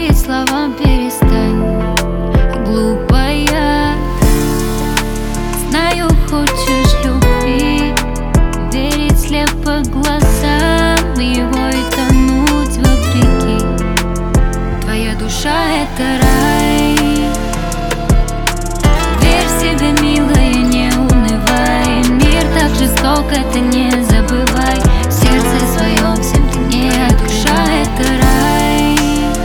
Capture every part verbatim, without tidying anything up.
верить словам перестань, глупая. Знаю, хочешь любви, верить слепо глазам его и тонуть вопреки. Твоя душа — это рай. Верь в себя, милая, не унывай. Мир так жесток, это не забывай. В сердце своем всем ты не душа — это рай.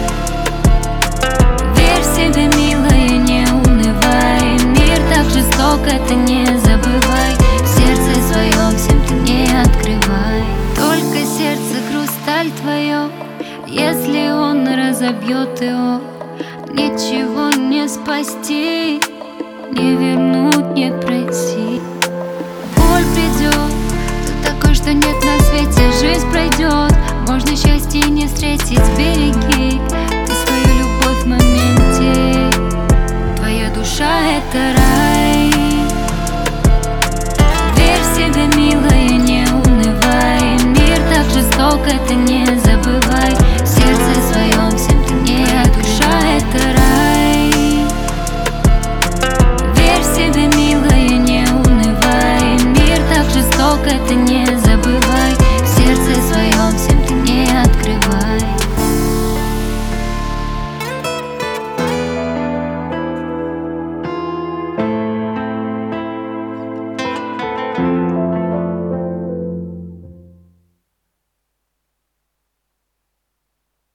Верь в себя, милая, не унывай. Мир так жесток, это не забывай. В сердце своем всем ты не открывай. Только сердце хрусталь твое, если он разобьет его, ничего не спасти, не вернуть, не пройти. Боль придет, ты такой, что нет на свете. Жизнь пройдет, можно счастье не встретить. Береги